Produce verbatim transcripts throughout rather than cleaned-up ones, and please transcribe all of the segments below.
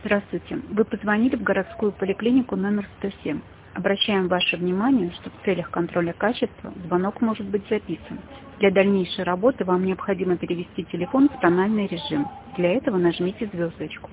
Здравствуйте. Вы позвонили в городскую поликлинику номер сто семь. Обращаем ваше внимание, что в целях контроля качества звонок может быть записан. Для дальнейшей работы вам необходимо перевести телефон в тональный режим. Для этого нажмите звездочку.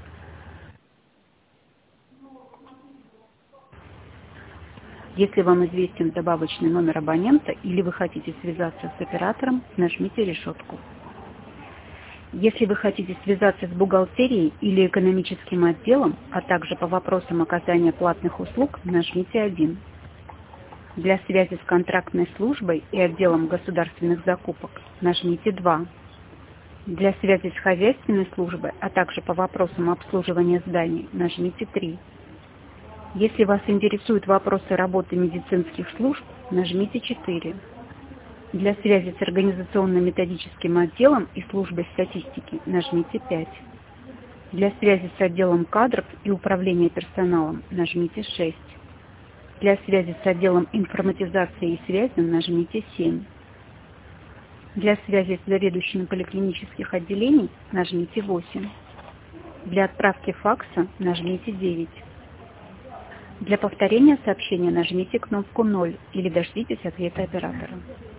Если вам известен добавочный номер абонента или вы хотите связаться с оператором, нажмите решетку. Если вы хотите связаться с бухгалтерией или экономическим отделом, а также по вопросам оказания платных услуг, нажмите один. Для связи с контрактной службой и отделом государственных закупок нажмите два. Для связи с хозяйственной службой, а также по вопросам обслуживания зданий, нажмите три. Если вас интересуют вопросы работы медицинских служб, нажмите четыре. Для связи с организационно-методическим отделом и службой статистики нажмите пять. Для связи с отделом кадров и управления персоналом нажмите шесть. Для связи с отделом информатизации и связи нажмите семь. Для связи с заведующими поликлинических отделений нажмите восемь. Для отправки факса нажмите девять. Для повторения сообщения нажмите кнопку ноль или дождитесь ответа оператора.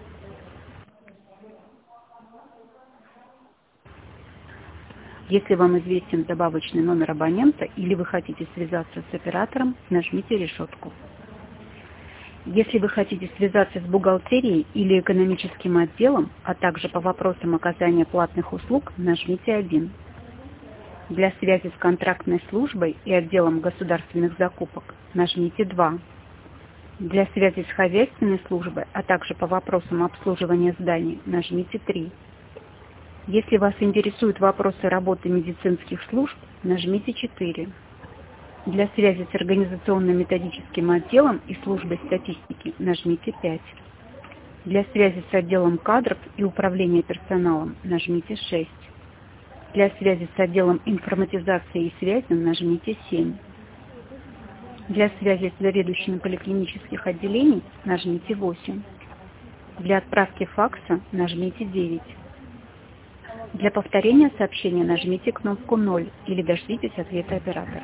Если вам известен добавочный номер абонента или вы хотите связаться с оператором, нажмите решетку. Если вы хотите связаться с бухгалтерией или экономическим отделом, а также по вопросам оказания платных услуг, нажмите один. Для связи с контрактной службой и отделом государственных закупок нажмите два. Для связи с хозяйственной службой, а также по вопросам обслуживания зданий, нажмите три. Если вас интересуют вопросы работы медицинских служб, нажмите четыре. Для связи с организационно-методическим отделом и службой статистики нажмите пять. Для связи с отделом кадров и управления персоналом нажмите шесть. Для связи с отделом информатизации и связи нажмите семь. Для связи с заведующими поликлинических отделений нажмите восемь. Для отправки факса нажмите девять. Для повторения сообщения нажмите кнопку ноль или дождитесь ответа оператора.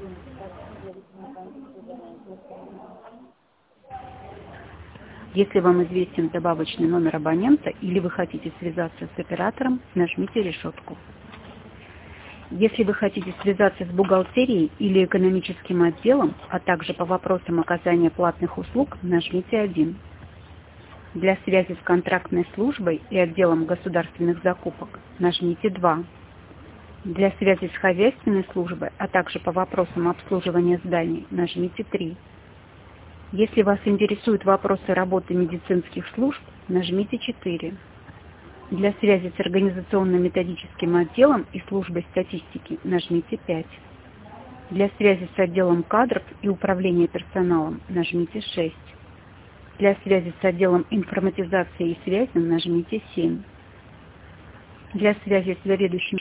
Если вам известен добавочный номер абонента или вы хотите связаться с оператором, нажмите решетку. Если вы хотите связаться с бухгалтерией или экономическим отделом, а также по вопросам оказания платных услуг, нажмите один. Для связи с контрактной службой и отделом государственных закупок нажмите два. Для связи с хозяйственной службой, а также по вопросам обслуживания зданий, нажмите три. Если вас интересуют вопросы работы медицинских служб, нажмите четыре. Для связи с организационно-методическим отделом и службой статистики нажмите пять. Для связи с отделом кадров и управления персоналом нажмите шесть. Для связи с отделом информатизации и связи нажмите семь. Для связи с заведующим